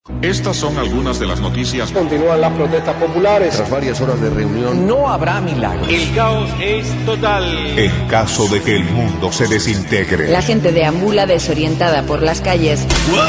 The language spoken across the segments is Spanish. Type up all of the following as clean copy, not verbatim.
Estas son algunas de las noticias. Continúan las protestas populares. Tras varias horas de reunión, no habrá milagros. El caos es total. En caso de que el mundo se desintegre. La gente deambula desorientada por las calles.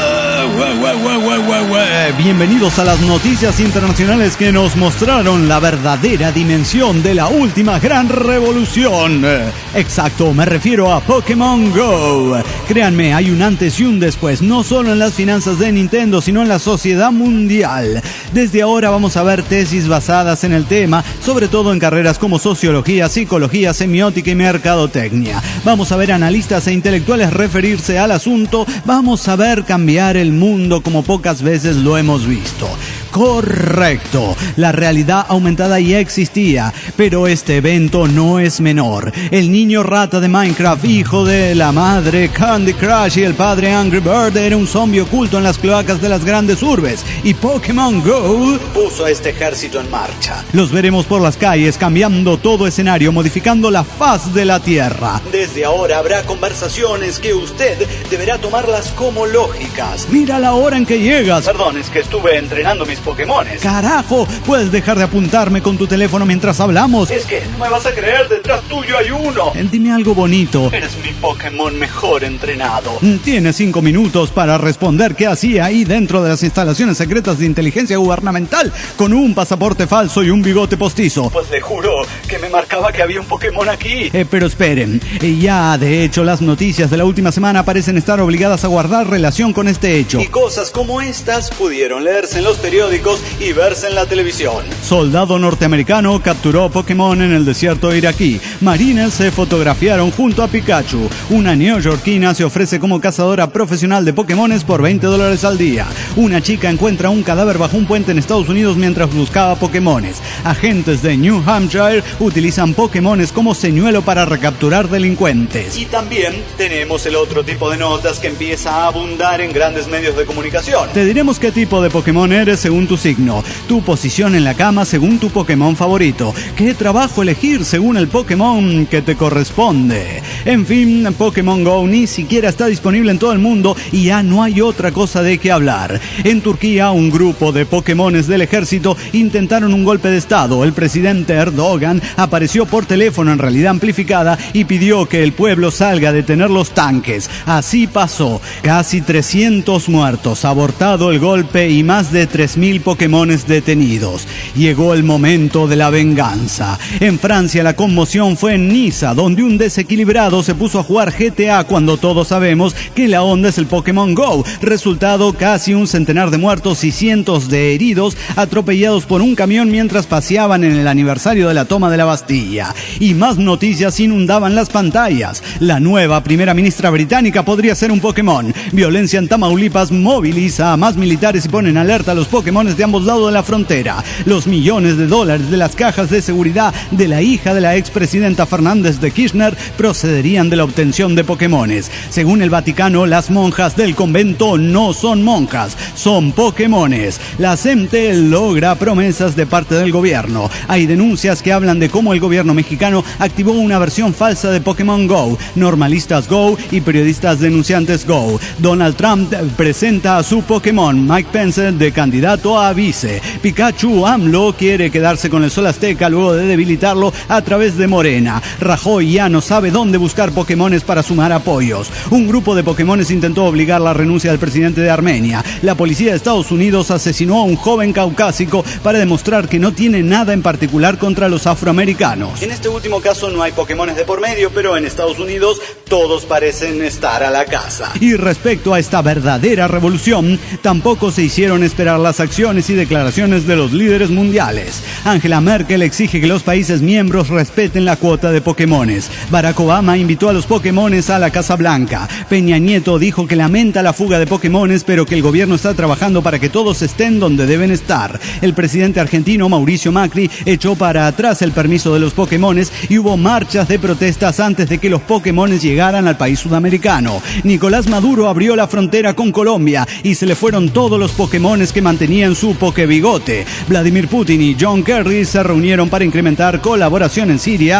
Bienvenidos a las noticias internacionales que nos mostraron la verdadera dimensión de la última gran revolución. Exacto, me refiero a Pokémon Go. Créanme, hay un antes y un después, no solo en las finanzas de Nintendo, sino en la sociedad mundial. Desde ahora vamos a ver tesis basadas en el tema, sobre todo en carreras como sociología, psicología, semiótica y mercadotecnia. Vamos a ver analistas e intelectuales referirse al asunto. Vamos a ver cambiar el mundo como pocas veces lo hemos visto. Correcto, la realidad aumentada ya existía, pero este evento no es menor. El niño rata de Minecraft, hijo de la madre Candy Crush y el padre Angry Bird, era un zombie oculto en las cloacas de las grandes urbes, y Pokémon Go puso a este ejército en marcha. Los veremos por las calles, cambiando todo escenario, modificando la faz de la Tierra. Desde ahora habrá conversaciones que usted deberá tomarlas como lógicas. Mira la hora en que llegas. Perdón, es que estuve entrenando mis Pokémones. Carajo, puedes dejar de apuntarme con tu teléfono mientras hablamos. Es que no me vas a creer, detrás tuyo hay uno. Dime algo bonito. Eres mi Pokémon mejor entrenado. Tienes 5 minutos para responder qué hacía ahí dentro de las instalaciones secretas de inteligencia gubernamental con un pasaporte falso y un bigote postizo. Pues le juro que me marcaba que había un Pokémon aquí. Pero esperen, ya de hecho las noticias de la última semana parecen estar obligadas a guardar relación con este hecho. Y cosas como estas pudieron leerse en los periódicos y verse en la televisión. Soldado norteamericano capturó Pokémon en el desierto iraquí. Marines se fotografiaron junto a Pikachu. Una neoyorquina se ofrece como cazadora profesiones de Pokémones por $20 al día. Una chica encuentra un cadáver bajo un puente en Estados Unidos mientras buscaba Pokémones. Agentes de New Hampshire utilizan Pokémones como señuelo para recapturar delincuentes. Y también tenemos el otro tipo de notas que empieza a abundar en grandes medios de comunicación. Te diremos qué tipo de Pokémon eres según tu signo, tu posición en la cama según tu Pokémon favorito, qué trabajo elegir según el Pokémon que te corresponde. En fin, Pokémon Go ni siquiera está disponible en todo el mundo y ya no hay otra cosa de qué hablar. En Turquía, un grupo de Pokémones del ejército intentaron un golpe de estado. El presidente Erdogan apareció por teléfono en realidad amplificada y pidió que el pueblo salga a detener los tanques. Así pasó. Casi 300 muertos, abortado el golpe y más de 3.000 Pokémones detenidos. Llegó el momento de la venganza. En Francia la conmoción fue en Niza, donde un desequilibrado se puso a jugar GTA cuando todos sabemos que la onda es el Pokémon Go. Resultado, casi un centenar de muertos y cientos de heridos atropellados por un camión mientras paseaban en el aniversario de la toma de la Bastilla. Y más noticias inundaban las pantallas. La nueva primera ministra británica podría ser un Pokémon. Violencia en Tamaulipas moviliza a más militares y pone en alerta a los Pokémones de ambos lados de la frontera. Los millones de dólares de las cajas de seguridad de la hija de la expresidenta Fernández de Kirchner procederían de la obtención de Pokémones. Según el Vaticano, las monjas del convento no son monjas, son Pokémones. La CEMTE logra promesas de parte del gobierno. Hay denuncias que hablan de cómo el gobierno mexicano activó una versión falsa de Pokémon Go. Normalistas Go y periodistas denunciantes Go. Donald Trump presenta a su Pokémon. Mike Pence de candidato a vice. Pikachu AMLO quiere quedarse con el Sol Azteca luego de debilitarlo a través de Morena. Rajoy ya no sabe dónde buscar Pokémones para sumar apoyos. Un grupo de Pokémones intentó obligar la renuncia del presidente de Armenia. La policía de Estados Unidos asesinó a un joven caucásico para demostrar que no tiene nada en particular contra los afroamericanos. En este último caso no hay Pokémones de por medio, pero en Estados Unidos todos parecen estar a la casa. Y respecto a esta verdadera revolución, tampoco se hicieron esperar las acciones y declaraciones de los líderes mundiales. Angela Merkel exige que los países miembros respeten la cuota de Pokémones. Barack Obama invitó a los Pokémones a la Casa Blanca. Peña Nieto dijo que lamenta la fuga de Pokémones, pero que el gobierno está trabajando para que todos estén donde deben estar. El presidente argentino Mauricio Macri echó para atrás el permiso de los Pokémones y hubo marchas de protestas antes de que los Pokémones llegaran al país sudamericano. Nicolás Maduro abrió la frontera con Colombia y se le fueron todos los Pokémones que mantenían su Pokébigote. Vladimir Putin y John Kerry se reunieron para incrementar colaboración en Siria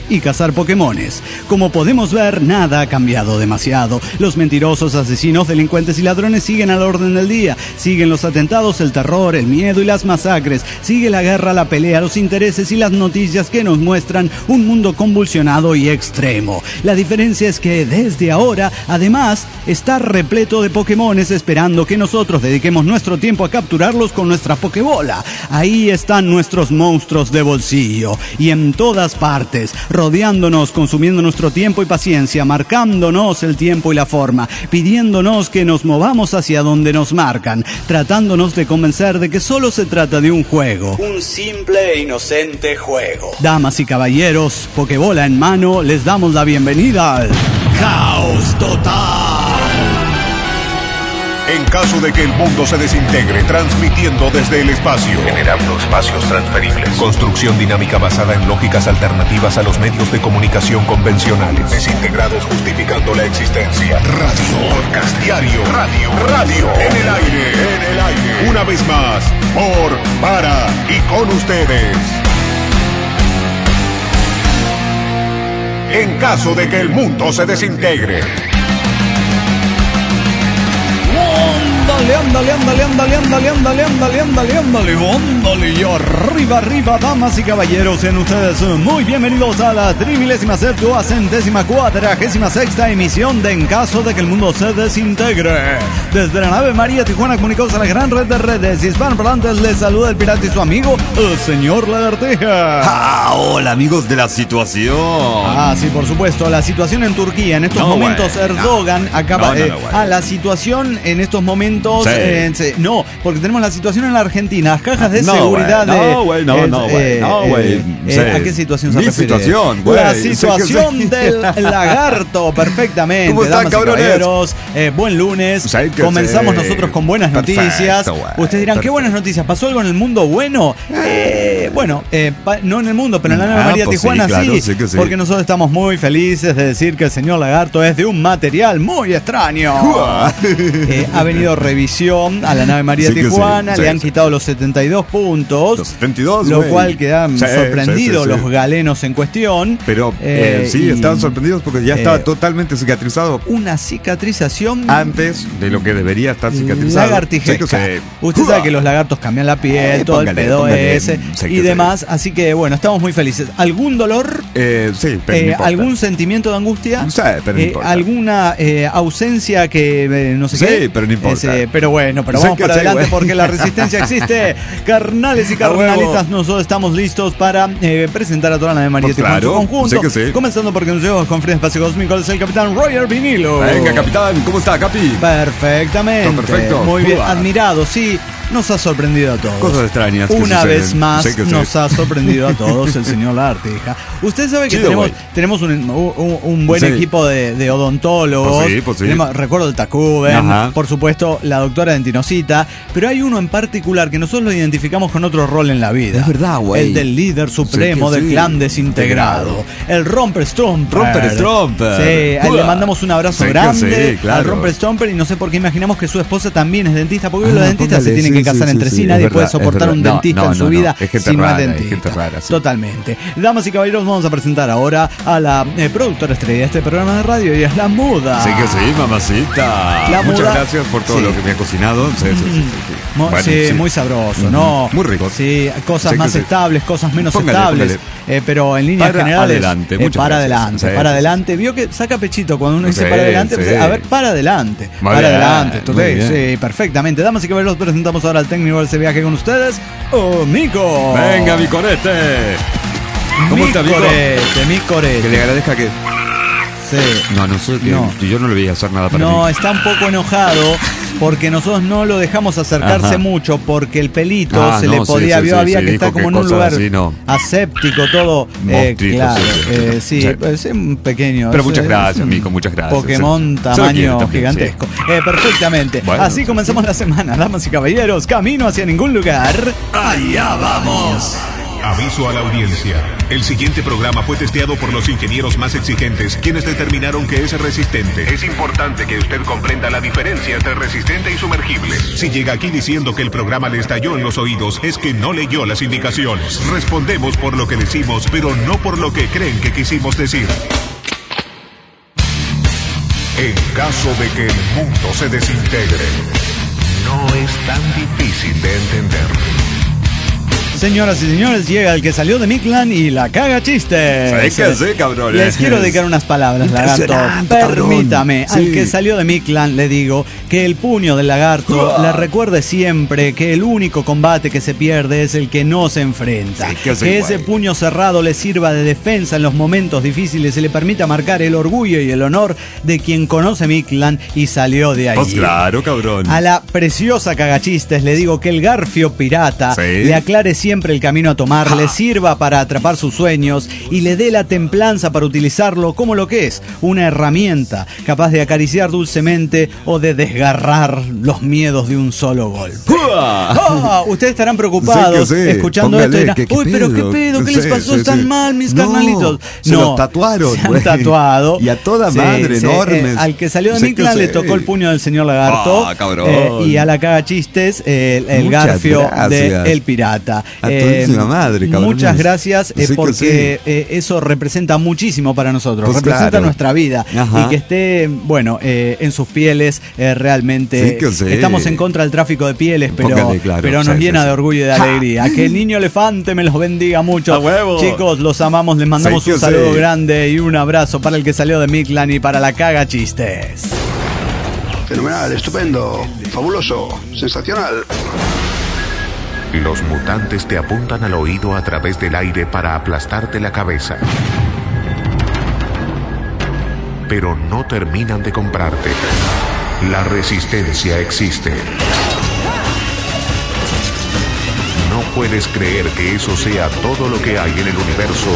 y cazar Pokémones. Como podemos ver, nada ha cambiado demasiado. Los mentirosos, asesinos, delincuentes y ladrones siguen al orden del día. Siguen los atentados, el terror, el miedo y las masacres. Sigue la guerra, la pelea, los intereses y las noticias que nos muestran un mundo convulsionado y extremo. La diferencia es que desde ahora, además, está repleto de Pokémones esperando que nosotros dediquemos nuestro tiempo a capturarlos con nuestra Pokébola. Ahí están nuestros monstruos de bolsillo y en todas partes, rodeándonos, consumiendo nuestro tiempo y paciencia, marcándonos el tiempo y la forma, pidiéndonos que nos movamos hacia donde nos marcan, tratándonos de convencer de que solo se trata de un juego. Un simple e inocente juego. Damas y caballeros, Pokébola en mano, les damos la bienvenida al Caos Total. En caso de que el mundo se desintegre, transmitiendo desde el espacio, generando espacios transferibles, construcción dinámica basada en lógicas alternativas a los medios de comunicación convencionales, desintegrados justificando la existencia, radio, podcast diario, radio, en el aire, una vez más, por, para y con ustedes. En caso de que el mundo se desintegre. Ándale, y arriba, damas y caballeros, sean ustedes muy bienvenidos a la 37.446ª emisión de En caso de que el mundo se desintegre. Desde la nave María Tijuana, comunicados a la gran red de redes hispanoparlantes, les saluda el pirata y su amigo, el señor Lagartija. Hola, amigos de la situación. Sí, por supuesto, la situación en Turquía, en estos momentos Erdogan acaba... la situación en estos momentos... no, porque tenemos la situación en la Argentina, las cajas de seguridad ¿a qué situación se refiere? La situación del lagarto, perfectamente. ¿Cómo están, caballeros? Buen lunes, comenzamos nosotros con buenas noticias. Ustedes dirán, ¿qué buenas noticias? ¿Pasó algo en el mundo bueno? No en el mundo, pero en la nave María Tijuana sí, porque nosotros estamos muy felices de decir que el señor lagarto es de un material muy extraño. Ha venido revisión a la nave María Tijuana, le han quitado los 72 puntos, los 72, lo cual quedan sorprendidos los galenos en cuestión. Pero estaban sorprendidos porque ya estaba totalmente cicatrizado. Una cicatrización antes de lo que debería estar cicatrizado. Lagartijesca. Usted sabe que los lagartos cambian la piel, todo el pedo y demás, así que bueno, estamos muy felices. ¿Algún dolor? Pero no ¿algún sentimiento de angustia? Pero no importa. ¿Alguna ausencia que no sé qué? Pero no importa. Pero vamos para adelante porque la resistencia existe. Carnales y carnalitas, nosotros estamos listos para presentar a toda la nave María Tijuana en su conjunto. Comenzando porque nos llevamos con Free Espacio Cósmico, es el capitán Roger Vinilo. Venga, capitán, ¿cómo está, Capi? Perfectamente. Perfecto. Muy bien, admirado, sí. Nos ha sorprendido a todos. Cosas extrañas. Una vez más nos ha sorprendido a todos el señor Lagartija. Usted sabe que tenemos un buen equipo de odontólogos. Recuerdo el Tacuben, por supuesto la doctora Dentinosita, pero hay uno en particular que nosotros lo identificamos con otro rol en la vida. Es verdad, güey. El del líder supremo del clan desintegrado. El Romper Stomper. Sí, le mandamos un abrazo grande al Romper Stomper y no sé por qué imaginamos que su esposa también es dentista, porque los dentistas se tienen que casar entre sí, nadie puede soportar un dentista en su vida si no es dentista. Totalmente. Damas y caballeros, vamos a presentar ahora a la productora estrella de este programa de radio y es la Muda. Sí que sí, mamacita. Muchas gracias por todo lo que me ha cocinado. Muy sabroso, ¿no? Muy rico. Sí, cosas más estables, cosas menos estables. Pero en líneas generales, para adelante. Vio que saca pechito cuando uno dice para adelante. A ver, para adelante. Para adelante. Sí, perfectamente. Damas y caballeros, presentamos ahora al técnico de ese viaje con ustedes, Mico. Venga, mi corete. ¿Cómo está, Mico? Mi corete. Que le agradezca que... yo no le voy a hacer nada para mí. No, está un poco enojado porque nosotros no lo dejamos acercarse mucho porque el pelito había que estar como en un lugar aséptico, todo. Claro, es un pequeño. Pero muchas gracias, Mico, muchas gracias. Pokémon tamaño gigantesco. Perfectamente. Bueno, así comenzamos la semana, damas y caballeros. Camino hacia ningún lugar. Allá vamos. Aviso a la audiencia. El siguiente programa fue testeado por los ingenieros más exigentes, quienes determinaron que es resistente. Es importante que usted comprenda la diferencia entre resistente y sumergible. Si llega aquí diciendo que el programa le estalló en los oídos, es que no leyó las indicaciones. Respondemos por lo que decimos, pero no por lo que creen que quisimos decir. En caso de que el mundo se desintegre, no es tan difícil de entender. Señoras y señores, llega el que salió de Mictlán y la caga chistes. Sí, cabrón. Les quiero dedicar unas palabras, lagarto. Permítame, cabrón. al que salió de Mictlán le digo que el puño del lagarto le recuerde siempre que el único combate que se pierde es el que no se enfrenta. Que ese puño cerrado le sirva de defensa en los momentos difíciles y le permita marcar el orgullo y el honor de quien conoce Mictlán y salió de ahí. Pues claro, cabrón. A la preciosa cagachistes le digo que el garfio pirata le aclare siempre el camino a tomar, le sirva para atrapar sus sueños y le dé la templanza para utilizarlo como lo que es, una herramienta capaz de acariciar dulcemente o de desgarrar los miedos de un solo golpe. Ustedes estarán preocupados escuchando Póngale, esto y dirán, uy, pero qué pedo, ¿qué les pasó? Están mal mis carnalitos. Se los tatuaron. Se han tatuado. Y a toda madre, enormes. Al que salió de Mictlán le tocó el puño del señor lagarto. Y a la cagachistes el garfio del pirata. A todísima madre, cabrón. Muchas gracias porque eso representa muchísimo para nosotros, pues representa nuestra vida. Y que esté, bueno, en sus pieles realmente. Estamos en contra del tráfico de pieles, pero nos llena de orgullo y de alegría. Que el niño elefante me los bendiga mucho. Chicos, los amamos, les mandamos un saludo grande y un abrazo para el que salió de Mictlán y para la caga chistes. Fenomenal, estupendo, fabuloso, sensacional. Los mutantes te apuntan al oído a través del aire para aplastarte la cabeza. Pero no terminan de comprarte. La resistencia existe. No puedes creer que eso sea todo lo que hay en el universo.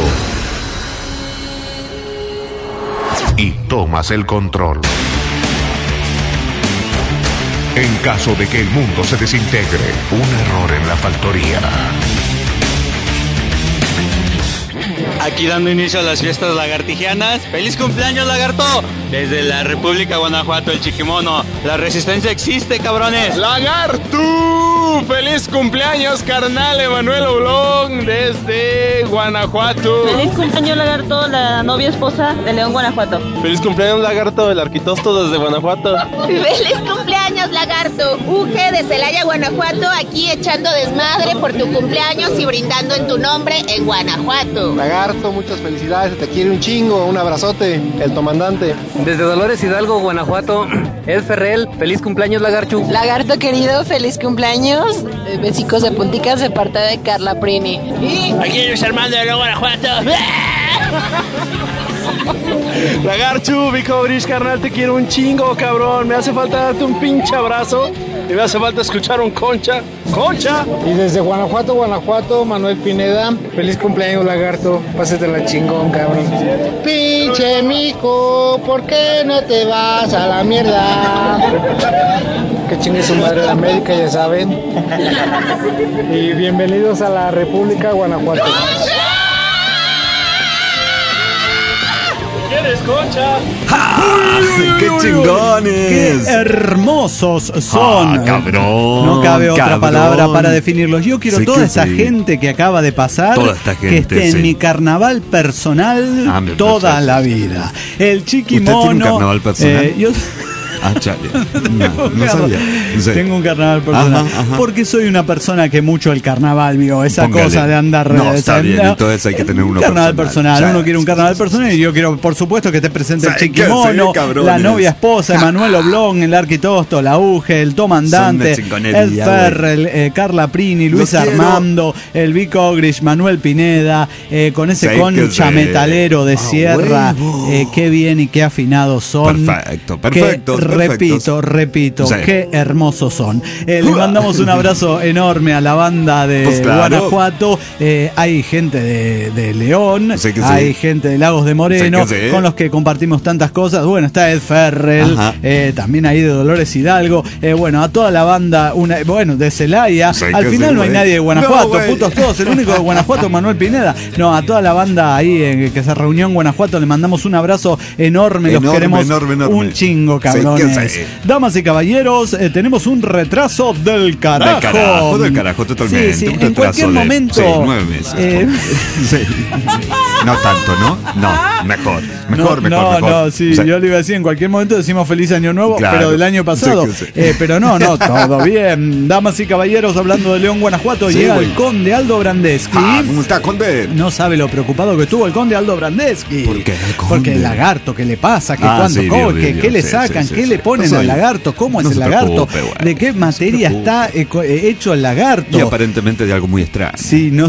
Y tomas el control. En caso de que el mundo se desintegre, un error en la factoría. Aquí dando inicio a las fiestas lagartigianas. ¡Feliz cumpleaños, lagarto! Desde la República Guanajuato, el Chiquimono. La resistencia existe, cabrones. ¡Lagarto! ¡Feliz cumpleaños, carnal! Emanuel Oblong, desde Guanajuato. ¡Feliz cumpleaños, lagarto! La novia esposa de León, Guanajuato. ¡Feliz cumpleaños, lagarto! El arquitosto desde Guanajuato. ¡Feliz cumpleaños, lagarto! Uge de Celaya, Guanajuato, aquí echando desmadre por tu cumpleaños y brindando en tu nombre en Guanajuato. Lagarto, muchas felicidades, te quiere un chingo, un abrazote, el comandante. Desde Dolores Hidalgo, Guanajuato, Ed Ferrell, feliz cumpleaños, lagarchu. Lagarto querido, feliz cumpleaños. Besicos de punticas de parte de Carla Prini. Y aquí Luis Armando de Guanajuato. Lagarchu, Vico Brish, carnal, te quiero un chingo, cabrón. Me hace falta darte un pinche abrazo. Y me hace falta escuchar un concha. ¡Concha! Y desde Guanajuato, Manuel Pineda, feliz cumpleaños, lagarto. Pásetela chingón, cabrón. Pinche mijo, ¿por qué no te vas a la mierda? Que chingue su madre de América, ya saben. Y bienvenidos a la República Guanajuato. ¿Quieres concha? ¡Qué chingones! ¡Qué hermosos son! Cabrón, no cabe otra palabra para definirlos. Yo quiero toda esta gente que acaba de pasar, que esté en mi carnaval personal toda la vida. El Chiquimono. ¿Usted tiene un carnaval personal? Chale. No sabía. Tengo un carnaval personal. Porque soy una persona que mucho el carnaval vio. Esa cosa de andar. No, está bien. Entonces hay que tener uno carnaval personal. Uno quiere un carnaval personal y yo quiero, por supuesto, que esté presente el Chiquimono, la novia esposa, Emanuel Oblong, el Arquitosto, la Uge, el Tomandante, el Ferrell, Carla Prini, Luis Armando, el Vic Ogrish, Manuel Pineda, con ese concha metalero de Sierra. Qué bien y qué afinados son. Perfecto. Repito, Sí. qué hermosos son. Le mandamos un abrazo enorme a la banda de Pues claro. Guanajuato. Hay gente de León, Sí que sí. hay gente de Lagos de Moreno, Sí que sí. con los que compartimos tantas cosas. Bueno, está Ed Ferrell, también ahí de Dolores Hidalgo. Bueno, a toda la banda, de Celaya. Sí Al que final sí, no hay güey. nadie de Guanajuato, No, güey. putos todos. El único de Guanajuato, Manuel Pineda. No, a toda la banda ahí que se reunió en Guanajuato, le mandamos un abrazo enorme. Los queremos enorme. un chingo, cabrones. Sí que sí. Damas y caballeros, tenemos un retraso del carajo. Del carajo, totalmente. Sí, Un en retraso cualquier de, momento. 9 meses. Sí. No tanto, ¿no? No, mejor. No, sí, yo le iba a decir, en cualquier momento decimos feliz año nuevo, Claro. pero del año pasado. Sí. Pero no, todo bien. Damas y caballeros, hablando de León, Guanajuato, Sí, llega güey. el conde Aldo Brandeschi. ¿Cómo está, conde? No sabe lo preocupado que estuvo el conde Aldo Brandeschi. ¿Por qué, conde? Porque el lagarto, ¿qué le pasa? Sí, Dios, ¿Qué le sí, sacan? sí, ¿Qué sí. le ponen No al soy- lagarto? ¿Cómo es no el se lagarto? preocupe, güey. ¿De qué materia está hecho el lagarto? Y aparentemente de algo muy extraño. Sí, no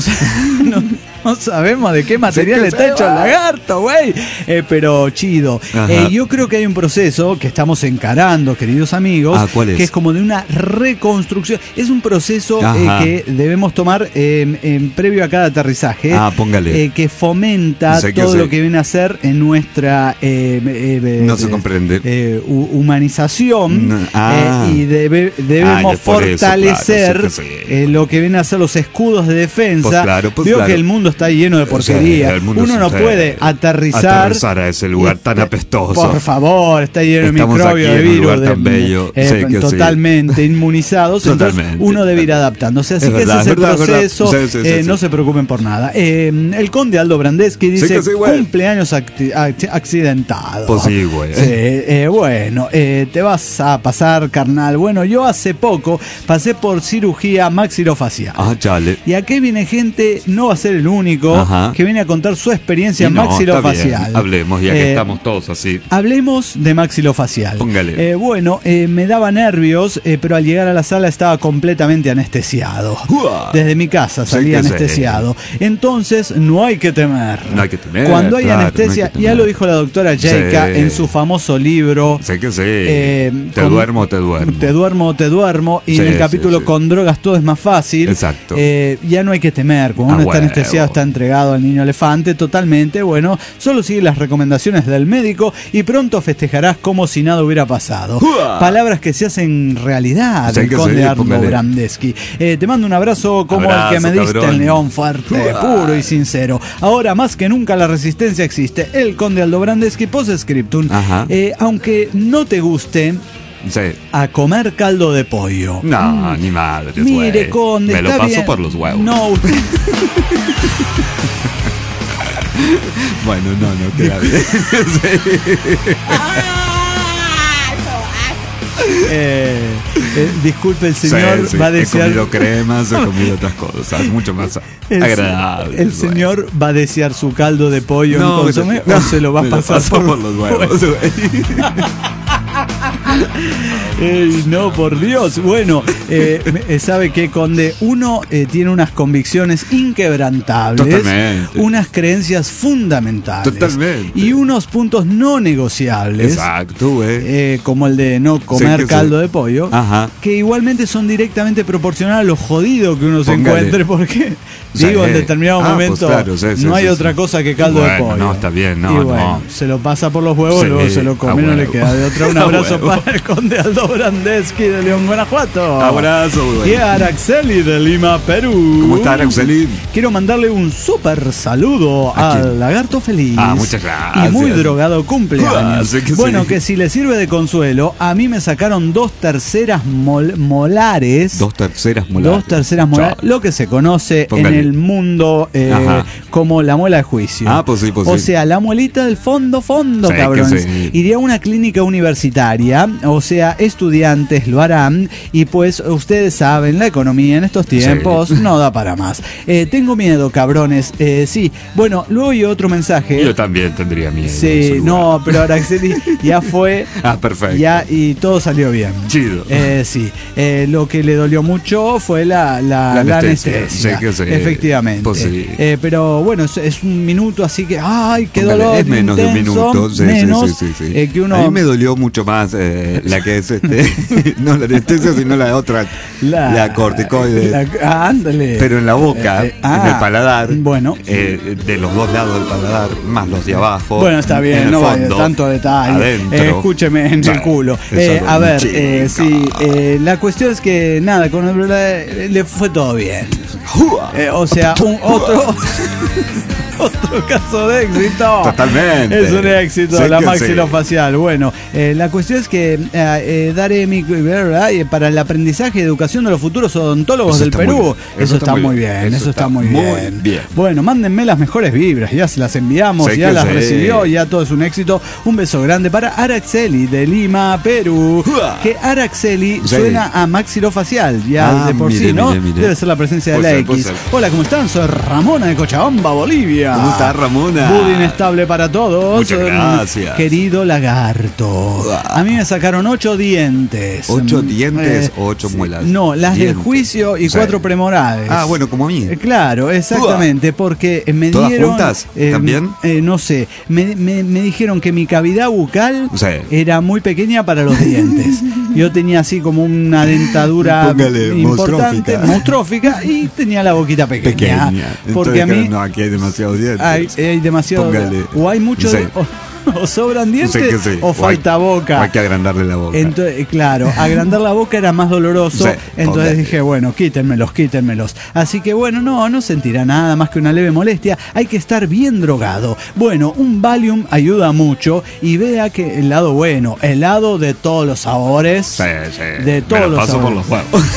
sabemos de qué material Sí, está hecho el lagarto, güey. Pero chido. Ajá. Yo creo que hay un proceso que estamos encarando, queridos amigos, ¿Cuál es? que es como de una reconstrucción. Es un proceso Ajá. que debemos tomar previo a cada aterrizaje. Póngale. Que fomenta Sé que todo sé. lo que viene a ser en nuestra No se comprende. humanización. Y debemos ya por eso, fortalecer claro, sé que lo que vienen a ser los escudos de defensa. Pues claro, pues Veo claro. que el mundo está lleno de porquería. Sí, el mundo Uno no sí. puede aterrizar a ese lugar tan apestoso. Por favor, está lleno de Estamos microbios, aquí de en un virus, lugar tan bello. Sí que sí. totalmente inmunizados. Entonces Totalmente. uno debe ir adaptándose. Así Es que verdad, ese es el verdad, verdad. proceso. Sí. No se preocupen por nada. El conde Aldo Brandeschi dice que sí, güey. cumpleaños accidentado. Pues sí, güey. Sí, bueno, te vas a pasar, carnal. Bueno, yo hace poco pasé por cirugía maxilofacial. Chale. Y aquí viene gente, no va a ser el único, Ajá. que viene a contar su experiencia Y no, maxilofacial. está bien. Hablemos, ya que estamos todos así. Hablemos de maxilofacial. Póngale. Me daba nervios, pero al llegar a la sala estaba completamente anestesiado. Desde mi casa salía Sí que anestesiado. Entonces, no hay que temer. No hay que temer. Cuando hay claro, anestesia, no hay que ya temer. lo dijo la doctora Jaika Sí. en su famoso libro. Sé que sí. Te duermo. Te duermo. Y Sí, en el capítulo sí. con drogas todo es más fácil. Exacto. Ya no hay que temer. Cuando uno está huevo. anestesiado, está entregado al niño elefante totalmente. Bueno, solo sigue las recomendaciones del médico y pronto festejarás como si nada hubiera pasado. Palabras que se hacen realidad Sí del que conde sí, Aldo póngale. Brandeschi. Te mando un abrazo como el que me Abrazo, diste cabrón. en León, fuerte, puro y sincero. Ahora más que nunca la resistencia existe. El conde Aldo Brandeschi, post-scriptum. Ajá. Aunque no te guste, Sí. a comer caldo de pollo. No, ni madre. Mire, güey. conde, Me lo está paso bien. por los huevos. No, usted... Bueno, no, queda bien. Disculpe, el señor Sí, va a He desear... comido cremas, he comido otras cosas, mucho más agradable. El señor va a desear su caldo de pollo en consomé no, o se lo va a me pasar paso por los huevos, güey. Ey, no, por Dios. Bueno, ¿sabe qué, conde? Uno tiene unas convicciones inquebrantables, Totalmente. unas creencias fundamentales Totalmente. y unos puntos no negociables. Exacto, güey. Como el de no comer Sí, caldo de pollo, Ajá. que igualmente son directamente proporcionales a lo jodido que uno se Póngale. encuentre, porque Sí. digo, en determinado Pues momento claro, sí, no hay sí, otra sí. cosa que caldo de Bueno, pollo. no, está bien, Y no, bueno, no. se lo pasa por los huevos, Sí, luego se lo come, a no le huevo. queda de otra. Un A abrazo huevo. para el conde Aldo Brandeschi de León, Guanajuato. Abrazo, güey. Y a Araceli de Lima, Perú. ¿Cómo está, Araceli? Quiero mandarle un súper saludo ¿A quién? al lagarto feliz. Muchas gracias. Y muy drogado cumpleaños. Sí que Bueno, sí. que si le sirve de consuelo, a mí me sacaron 2/3 molares. 2/3 molares. 2/3 molares, lo que se conoce Póngale. en el mundo Ajá. como la muela de juicio. Pues sí, pues O sí. sea, la muelita del fondo, Sí, que cabrones. sí. Iría a una clínica universitaria, o sea, estudiantes lo harán, y pues ustedes saben, la economía en estos tiempos no da para más. Tengo miedo, cabrones. Sí, bueno, luego hay otro mensaje. Yo también tendría miedo. en Sí, su lugar. no, pero Araceli ya fue. Perfecto. Ya, y todo salió bien. Chido. Sí, lo que le dolió mucho fue la anestesia. Sí que sí. Efectivamente. Pues sí. Pero bueno, es un minuto, así que ¡ay, qué Póngale, dolor! es menos de un intenso, minuto. Sí, menos sí. que uno... A mí me dolió mucho más la que es no la anestesia, sino la otra, la corticoide. Ándale. Pero en la boca, en el paladar, bueno, de los dos lados del paladar, más los de abajo. Bueno, está bien, no vaya tanto detalle. Escúcheme en el culo. A ver, sí, la cuestión es que nada, con el le fue todo bien. O sea, otro caso de éxito. Totalmente. Es un éxito, sé la maxilofacial. Bueno, la cuestión es que daré ¿verdad? Para el aprendizaje y educación de los futuros odontólogos del Perú. Eso está muy bien. Eso está muy bien. Bueno, mándenme las mejores vibras. Ya se las enviamos, ya las recibió, ya todo es un éxito. Un beso grande para Araxeli de Lima, Perú. Que Araxeli suena a maxilofacial, ya de por sí, ¿no? Debe ser la presencia de la X. Hola, ¿cómo están? Soy Ramona de Cochabamba, Bolivia. ¿Cómo estás, Ramona? Budín estable para todos. Muchas gracias. Querido lagarto. A mí me sacaron 8 dientes. ¿8 dientes o 8 muelas? No, las del juicio y 4 premorales. Ah, bueno, como a mí. Claro, exactamente, porque me ¿Todas dieron... juntas también? No sé, me dijeron que mi cavidad bucal era muy pequeña para los dientes. Yo tenía así como una dentadura importante, monstrófica, y tenía la boquita pequeña. Porque entonces, a mí... No, aquí hay demasiados dientes. Hay demasiado... O hay mucho... O sobran dientes o falta boca. O hay que agrandarle la boca. Entonces, claro, agrandar la boca era más doloroso. Entonces dije, bueno, quítenmelos. Así que bueno, no sentirá nada más que una leve molestia. Hay que estar bien drogado. Bueno, un Valium ayuda mucho. Y vea que el lado bueno, el lado de todos los sabores. De todos los paso sabores. por los huevos.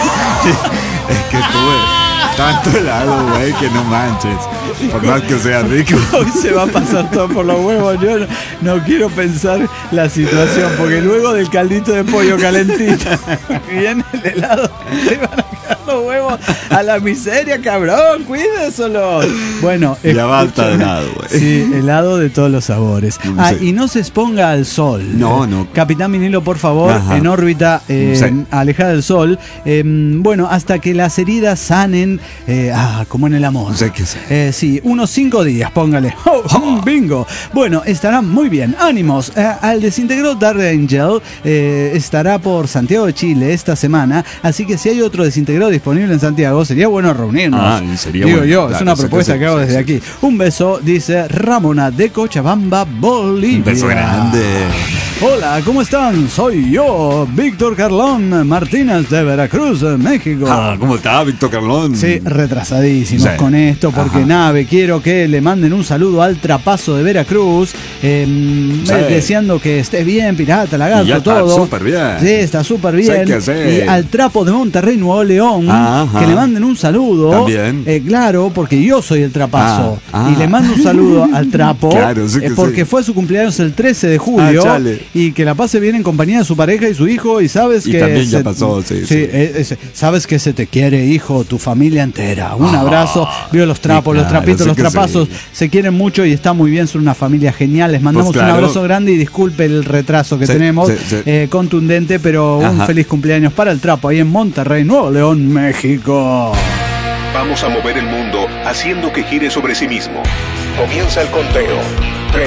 Es que tuve tanto helado, güey, que no manches. Por más que sea rico. Hoy se va a pasar todo por los huevos. Yo no quiero pensar la situación, porque luego del caldito de pollo calentito viene el helado. Le van a quedar los huevos a la miseria, cabrón. Cuídeselos. Bueno, ya basta de helado, güey. Sí, helado de todos los sabores. Y no se exponga al sol. No. Capitán Vinilo, por favor, en órbita alejada del sol. Bueno, hasta que las heridas sanen, como en el amor. Sí, unos 5 días, póngale. Bingo. Bueno, estarán muy bien. Ánimos. Al desintegrado Dark Angel estará por Santiago de Chile esta semana. Así que si hay otro desintegrado disponible en Santiago, sería bueno reunirnos. Sería Digo bueno, yo, claro, es una propuesta que hago desde aquí. Un beso, dice Ramona de Cochabamba, Bolivia. Un beso grande. Hola, ¿cómo están? Soy yo, Víctor Carlón Martínez de Veracruz, México. ¿Cómo está, Víctor Carlón? Sí, retrasadísimos con esto, porque quiero que le manden un saludo al Trapazo de Veracruz, deseando que esté bien, pirata, lagarto, ya todo. Está súper bien. Sí, está súper bien. Y al Trapo de Monterrey, Nuevo León, que le manden un saludo. También. Claro, porque yo soy el Trapazo. Y le mando un saludo al Trapo, porque fue su cumpleaños el 13 de julio. Y que la pase bien en compañía de su pareja y su hijo. Y sabes que también ya pasó, sabes que se te quiere, hijo, tu familia entera. Un abrazo. Vio los trapos, los trapitos, los trapazos. Se quieren mucho y está muy bien. Son una familia genial. Les mandamos un abrazo grande y disculpe el retraso que tenemos. Contundente, pero un feliz cumpleaños para el Trapo ahí en Monterrey, Nuevo León, México. Vamos a mover el mundo haciendo que gire sobre sí mismo. Comienza el conteo. 3,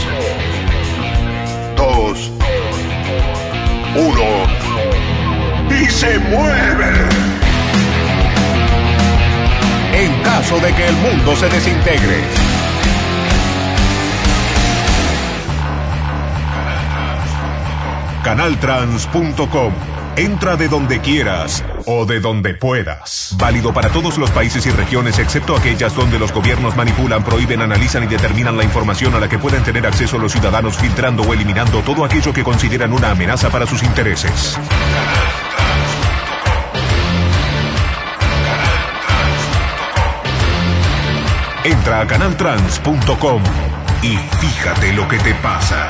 2, 1 y se mueve. En caso de que el mundo se desintegre. Canaltrans.com. Entra de donde quieras o de donde puedas. Válido para todos los países y regiones, excepto aquellas donde los gobiernos manipulan, prohíben, analizan y determinan la información a la que pueden tener acceso los ciudadanos, filtrando o eliminando todo aquello que consideran una amenaza para sus intereses. Entra a canaltrans.com y fíjate lo que te pasa.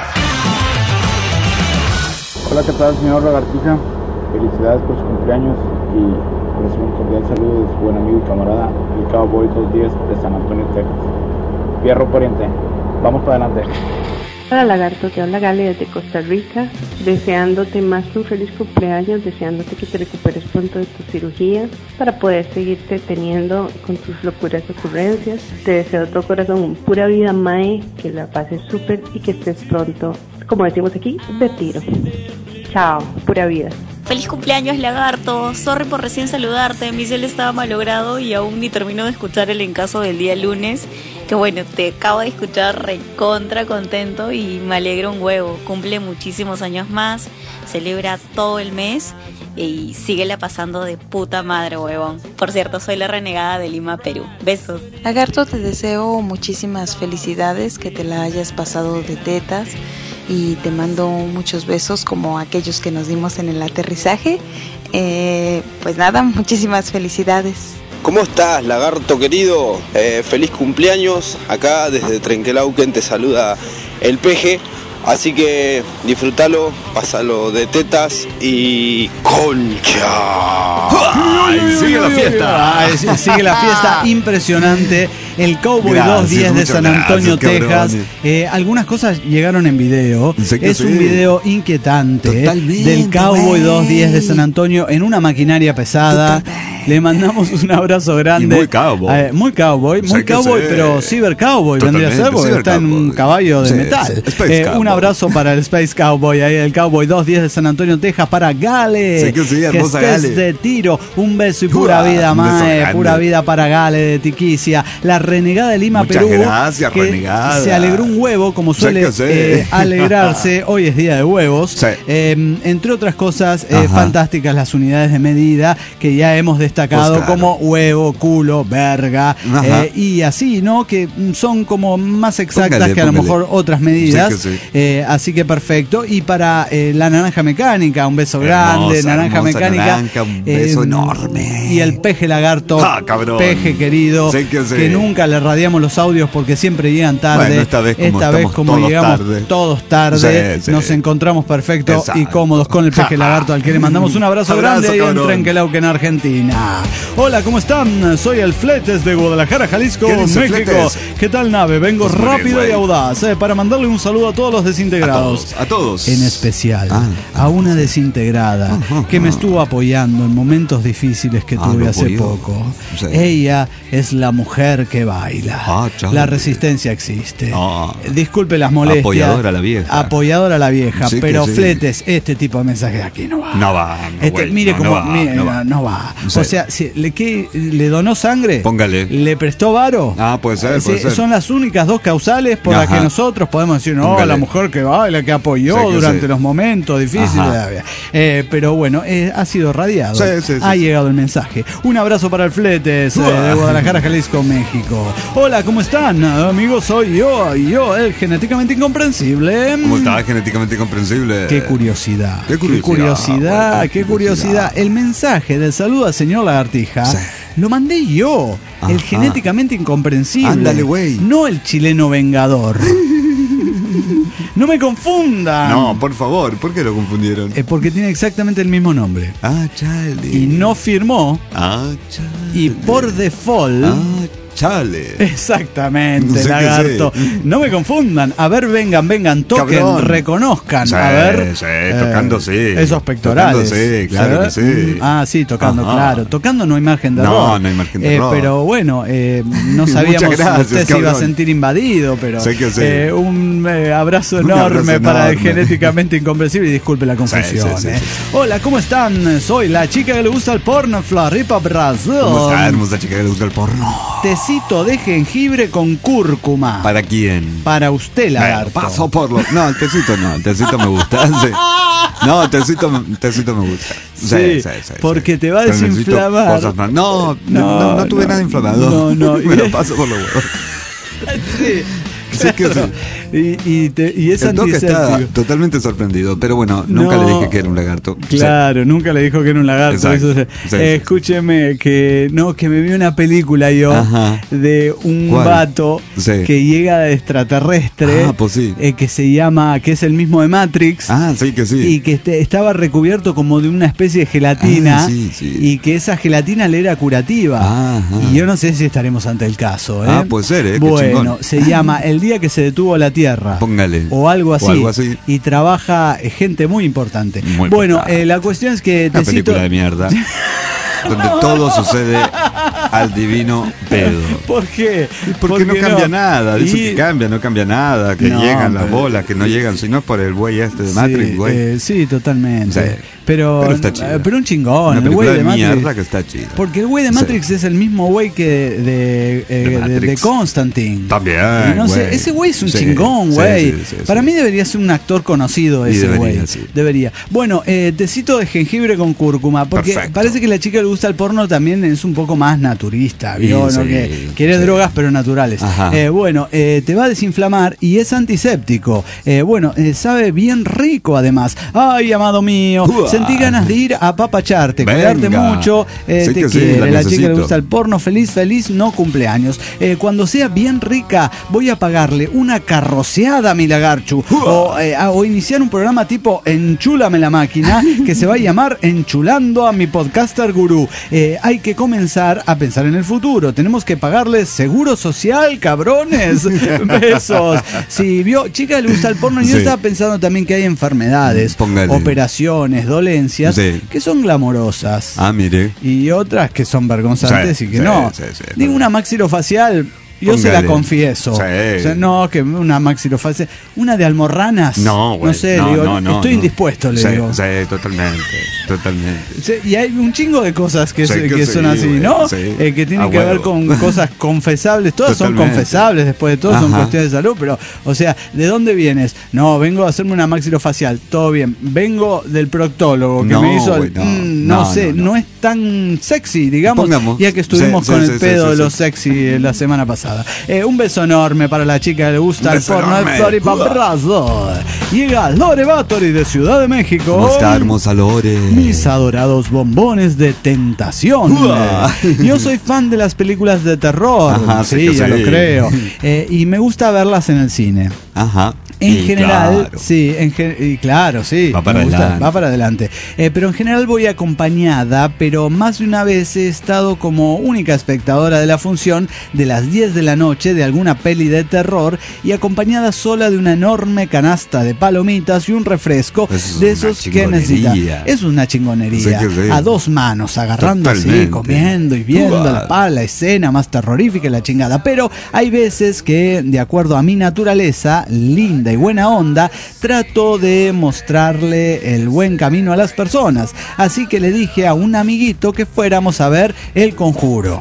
Hola, ¿qué tal, señor Lagartija? Felicidades por su cumpleaños y recibo un cordial saludo de su buen amigo y camarada, el Cowboy 210 de San Antonio, Texas. Fierro Pariente, vamos para adelante. Hola Lagarto, te habla Gale desde Costa Rica, deseándote más que un feliz cumpleaños, deseándote que te recuperes pronto de tu cirugía para poder seguirte teniendo con tus locuras y ocurrencias. Te deseo de todo corazón pura vida, mae, que la pases súper y que estés pronto, como decimos aquí, de tiro. Chao, pura vida. Feliz cumpleaños, Lagarto. Sorry por recién saludarte. Mi cel estaba malogrado y aún ni termino de escuchar el encaso del día lunes. Que bueno, te acabo de escuchar recontra contento y me alegra un huevo. Cumple muchísimos años más, celebra todo el mes y síguela pasando de puta madre, huevón. Por cierto, soy la renegada de Lima, Perú. Besos. Lagarto, te deseo muchísimas felicidades, que te la hayas pasado de tetas. Y te mando muchos besos como aquellos que nos dimos en el aterrizaje. Pues nada, muchísimas felicidades. ¿Cómo estás, Lagarto querido? Feliz cumpleaños. Acá desde Trenquelauquen te saluda el Peje. Así que disfrútalo, pásalo de tetas y concha. ¡Ay, sigue la fiesta! Sigue la fiesta impresionante. El Cowboy 210 de San Antonio, Texas. Algunas cosas llegaron en video. Es un video inquietante del Cowboy 210 de San Antonio en una maquinaria pesada. Le mandamos un abrazo grande. Y muy cowboy. Muy cowboy, pero cyber cowboy vendría a ser porque está en un caballo de metal. Un abrazo para el Space Cowboy, ahí el Cowboy 210 de San Antonio, Texas, para Gale. Que estés Gale. De tiro. Un beso y pura vida, mae. Pura vida para Gale de Tiquicia. La renegada de Lima, Muchas Perú. Gracias, que renegada. se alegró un huevo, como suele alegrarse. Hoy es día de huevos. Entre otras cosas, fantásticas las unidades de medida que ya hemos destacado, como huevo, culo, verga, y así, ¿no? Que son como más exactas que a lo mejor otras medidas. Así que perfecto. Y para la naranja mecánica, un beso grande. Naranja mecánica. Un beso enorme. Y el Peje Lagarto, Peje querido, que nunca le radiamos los audios porque siempre llegan tarde. Bueno, esta vez como llegamos todos tarde, nos encontramos perfectos y cómodos con el Peje Lagarto, al que le mandamos un abrazo grande ahí en Trenquelauquen, en Argentina. Hola, ¿cómo están? Soy el Fletes de Guadalajara, Jalisco, México. Fletes? ¿Qué tal, nave? Vengo pues rápido y audaz para mandarle un saludo a todos los desintegrados. A todos. En especial a una desintegrada que me estuvo apoyando en momentos difíciles que tuve hace poco. Ella es la mujer que baila. La resistencia existe. Disculpe las molestias. Apoyadora la vieja. Apoyadora la vieja. Pero Fletes, este tipo de mensajes aquí no va. No va. Mire cómo. No va. O sea, si le donó sangre. Póngale. ¿Le prestó varo? Puede ser. Son las únicas dos causales por las que nosotros podemos decir, no, la mujer que baila, que apoyó durante los momentos difíciles. Pero bueno, ha sido radiado. Ha llegado el mensaje. Un abrazo para el Fletes de Guadalajara, Jalisco, México. Hola, ¿cómo están, amigos? Soy yo, el genéticamente incomprensible. ¿Cómo está? Genéticamente incomprensible. Qué curiosidad. Qué curiosidad. El mensaje del saludo al señor Lagartija lo mandé yo. El genéticamente incomprensible. Ándale, güey. No el chileno vengador. No me confundan. No, por favor, ¿por qué lo confundieron? Porque tiene exactamente el mismo nombre. Chale. Y no firmó. Chale. Y por default. Chale. Exactamente, no sé Lagarto. No me confundan. A ver, vengan, toquen, cabrón. Reconozcan. A ver. Tocando sí. Esos pectorales. Tocando sí, claro que sí. Sí, tocando, claro. Tocando no hay margen de error. No hay margen de error. Pero bueno, no sabíamos si usted se iba a sentir invadido, pero sé que sí. Un abrazo enorme para el genéticamente incomprensible y disculpe la confusión. Sí. Hola, ¿cómo están? Soy la chica que le gusta el porno, Floripa Brasil. ¿Cómo está, hermosa chica que le gusta el porno? Tecito de jengibre con cúrcuma. ¿Para quién? Para usted, Lagarto. Paso por lo... No, el tecito no. El tecito me gusta. No, el tecito me gusta. Sí, porque te va a desinflamar. No tuve nada inflamado. No. Me lo paso por los huevos. Sí que sí. Y es el Doc antiséptico. está totalmente sorprendido, pero bueno, nunca le dije que era un lagarto. Claro, nunca le dijo que era un lagarto. Escúcheme, que me vi una película yo de un vato que llega de extraterrestre, que se llama, que es el mismo de Matrix, y que estaba recubierto como de una especie de gelatina, y que esa gelatina le era curativa. Y yo no sé si estaremos ante el caso. Puede ser, bueno, se llama El día que se detuvo la tierra. Póngale. O algo así. Y trabaja gente muy importante. Muy bueno, la cuestión es que una película de mierda. Donde todo sucede al divino pedo. ¿Por qué? Porque no cambia nada. Dice que cambia, no cambia nada. Que llegan las bolas, que no llegan. Si no es por el güey este de Matrix, güey. Sí, totalmente. Sí. Pero está chido. Pero un chingón. Una el película güey de Matrix. Mierda que está chido. Porque el güey de Matrix es el mismo güey que de Constantine. También. Y no sé, ese güey es un chingón, güey. Para mí debería ser un actor conocido ese güey. Debería. Bueno, tecito de jengibre con cúrcuma. Porque parece que la chica le gusta el porno también, es un poco más naturista, ¿vio? ¿No? Que quiere drogas pero naturales. Bueno, te va a desinflamar y es antiséptico. Sabe bien rico además. Ay, amado mío, sentí ganas de ir a papacharte, cuidarte mucho, te quiere. La chica le gusta el porno, feliz, no cumpleaños. Cuando sea bien rica, voy a pagarle una carroceada a mi lagarchu. O iniciar un programa tipo Enchúlame la máquina, que se va a llamar Enchulando a mi podcaster gurú. Hay que comenzar a pensar en el futuro. Tenemos que pagarles seguro social, cabrones. Besos. Si vio, chica le gusta el porno, yo estaba pensando también que hay enfermedades, operaciones, dolencias que son glamorosas. Mire. Y otras que son vergonzantes y que no. Digo, una maxilofacial. Yo se la confieso. O sea, no, que una maxilofacial. Una de almorranas. No, güey. No sé, le digo, estoy indispuesto, le digo. Sí, totalmente. Y hay un chingo de cosas que son así, ¿no? Que tienen que ver con cosas confesables. Todas son confesables, después de todo, son cuestiones de salud. Pero, o sea, ¿de dónde vienes? No, vengo a hacerme una maxilofacial. Todo bien. Vengo del proctólogo que me hizo. No es tan sexy, digamos. Ya que estuvimos con el pedo de lo sexy la semana pasada. Un beso enorme para la chica que le gusta el porno de Floripabrazo. Llega Lore Batory de Ciudad de México. ¿Cómo está, hermosa Lore? Mis adorados bombones de tentación. Yo soy fan de las películas de terror. Ya lo creo. Y me gusta verlas en el cine. En general, claro. Va para adelante. Pero en general voy acompañada, pero más de una vez he estado como única espectadora de la función de las 10 de la noche de alguna peli de terror y acompañada sola de una enorme canasta de palomitas y un refresco de esos que necesita. Es una chingonería. A dos manos, agarrando así, comiendo y viendo la escena más terrorífica y la chingada. Pero hay veces que, de acuerdo a mi naturaleza linda y buena onda, trato de mostrarle el buen camino a las personas. Así que le dije a un amiguito que fuéramos a ver El Conjuro.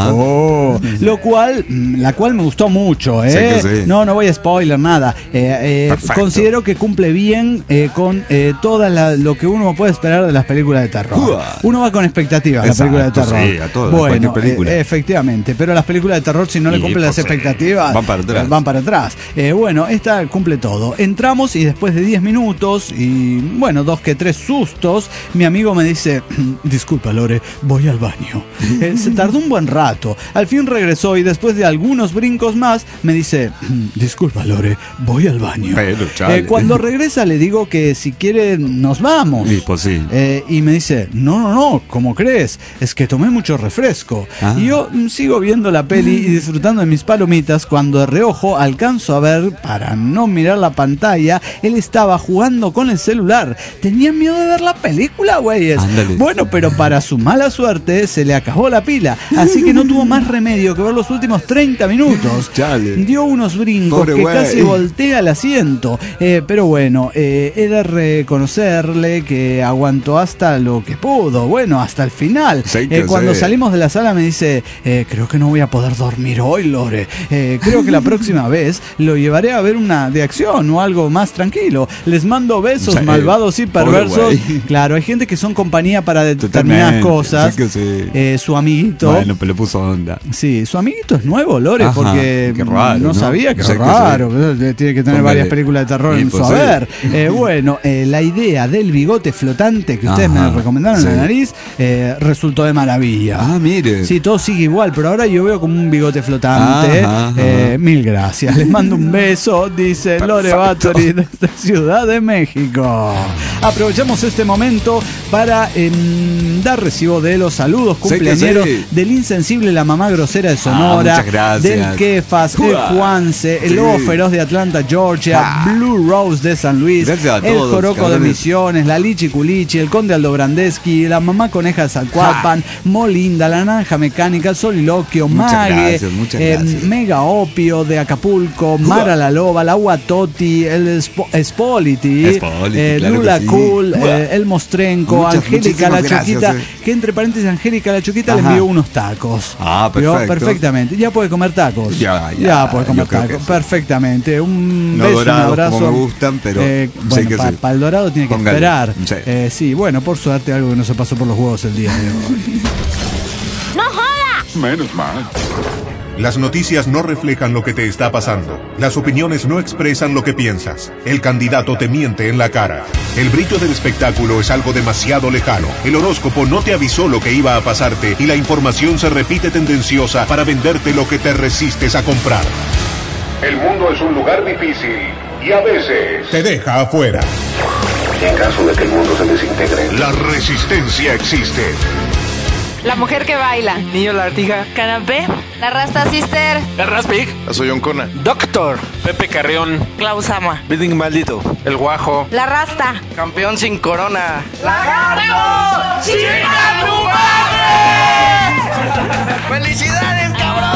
La cual me gustó mucho. No voy a spoiler nada. Considero que cumple bien con toda lo que uno puede esperar de las películas de terror. Uno va con expectativas a las películas de terror. A todas, película. Efectivamente, pero las películas de terror, si no le cumplen las expectativas, van para atrás. Esta cumple todo. Entramos y después de 10 minutos y 2 que 3 sustos, mi amigo me dice: disculpa, Lore, voy al baño. Se tardó un buen rato. Al fin regresó y después de algunos brincos más me dice: disculpa, Lore, voy al baño. Cuando regresa le digo que si quiere nos vamos. Y me dice: no, ¿cómo crees? Es que tomé mucho refresco. Y yo sigo viendo la peli y disfrutando de mis palomitas cuando de reojo alcanzo a ver, para no mirar la pantalla, él estaba jugando con el celular. Tenía miedo de ver la película, güeyes. Bueno, pero para su mala suerte se le acabó la pila, así que no tuvo más remedio que ver los últimos 30 minutos. Dio unos brincos que casi voltea el asiento. Pero bueno, he de reconocerle que aguantó hasta lo que pudo. Bueno, hasta el final. Cuando salimos de la sala me dice: creo que no voy a poder dormir hoy, Lore. Creo que la próxima vez lo llevaré a ver una de acción o algo más tranquilo. Les mando besos, malvados y perversos. Claro, hay gente que son compañía para determinadas cosas. Su amiguito. Bueno, pero le puso onda. Sí, su amiguito es nuevo, Lore, porque no sabía que era raro. Tiene que tener varias películas de terror en su haber. La idea del bigote flotante que ustedes me recomendaron en la nariz resultó de maravilla. Mire. Sí, todo sigue igual, pero ahora yo veo como un bigote flotante. Mil gracias. Les mando un beso, dice Lore Bathory desde Ciudad de México. Aprovechamos este momento para dar recibo de los saludos cumpleañeros del Insensible, la mamá grosera de Sonora, muchas gracias. del Kefas, el Juanse, el Lobo Feroz de Atlanta, Georgia, Blue Rose de San Luis, el Joroco de Misiones, la Lichi Culichi, el Conde Aldo Brandeschi, la mamá Coneja de Zacualpan, Molinda, la Naranja Mecánica, el Soliloquio, Mague, Mega Opio de Acapulco, Mara la Loba, la Guatoti, el Spolity, Lula Cool, el Mostrenco, Angélica la Choquita, que entre paréntesis Angélica la Choquita le envió unos tacos. Perfecto. Perfectamente. Ya puede comer tacos. Ya puede comer tacos. Perfectamente. Un beso, un abrazo. Como me gustan, pero bueno, para el dorado tiene que esperar. Sí, bueno, por suerte algo que no se pasó por los huevos el día de hoy. ¡No joda! Menos mal. Las noticias no reflejan lo que te está pasando. Las opiniones no expresan lo que piensas. El candidato te miente en la cara. El brillo del espectáculo es algo demasiado lejano. El horóscopo no te avisó lo que iba a pasarte y la información se repite tendenciosa para venderte lo que te resistes a comprar. El mundo es un lugar difícil y a veces te deja afuera. En caso de que el mundo se desintegre, la resistencia existe. La mujer que baila. Niño Lagartija. Canapé. La Rasta Sister. El Raspig. Soy Oncona. Doctor. Pepe Carrión. Klausama. Bidding Maldito. El Guajo. La Rasta. Campeón sin corona. ¡Lagarto! ¡Chica tu madre! ¡Felicidades, cabrón!